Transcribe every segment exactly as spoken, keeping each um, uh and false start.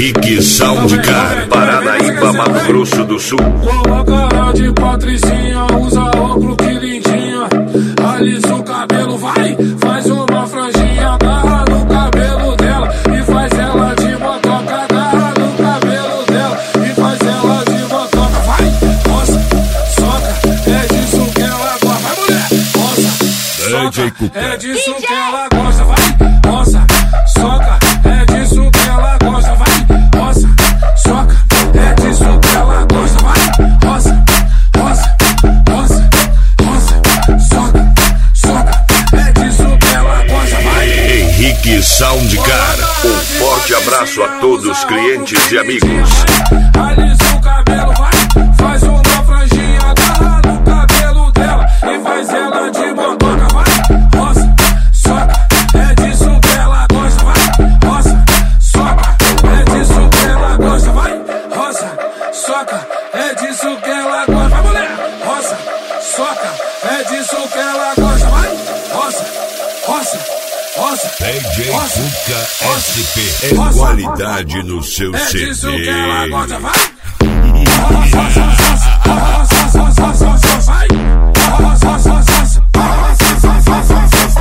Henrique Soundcar, Paranaíba, Mato Grosso do Sul. Com a cara de patricinha, usa óculos que lindinha. Alisa o cabelo, vai, faz uma franjinha. Agarra no cabelo dela e faz ela de motoca. Agarra no cabelo dela e faz ela de motoca. Vai, roça, soca, é disso que ela gosta. Vai, mulher, roça, soca, é disso que ela gosta. Vai, roça, soca, é disso que ela gosta. Vai, roça, soca, é disso que ela gosta. Vai, roça, roça, roça, roça, soca, soca, é disso que ela gosta. Vai, Henrique Soundcar, um forte abraço a todos, clientes e amigos. Alisa o cabelo, vai, faz uma franjinha. Agarra no cabelo dela e faz ela de motoca. Vai, roça, soca, é disso que ela gosta. Vai, roça, soca, é disso que ela gosta. Vai, roça, soca, é disso que ela gosta. Vai, mulher, roça, soca, é disso que ela gosta. Vai, roça, roça, roça, D J roça, Fuca S P, é roça, qualidade no seu é C disso que ela D. gosta. Vai, roça, roça, roça, roça, roça, roça, roça, vai, roça, roça, roça, roça,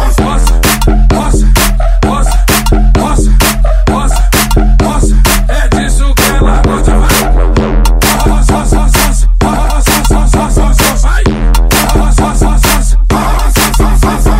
roça, roça, roça, roça, é disso que ela gosta. Vai, roça, roça, roça, roça, roça, roça, roça, vai, roça, roça, roça, roça, roça,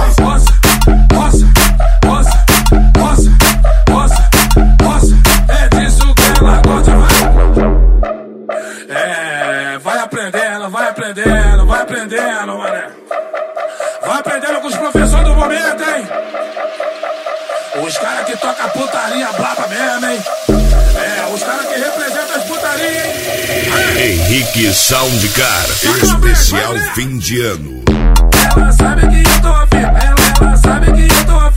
roça, roça, roça, é disso que ela gosta. Vai, é, vai aprendendo, vai aprendendo, vai aprendendo, mané. Vai aprendendo com os professores do momento, hein? Os caras que tocam putaria braba mesmo, hein? É, os caras que representam as putarias, hein? Henrique Soundcar, especial fim de ano. Ela sabe que eu tô afim, ela, ela sabe que eu tô afim.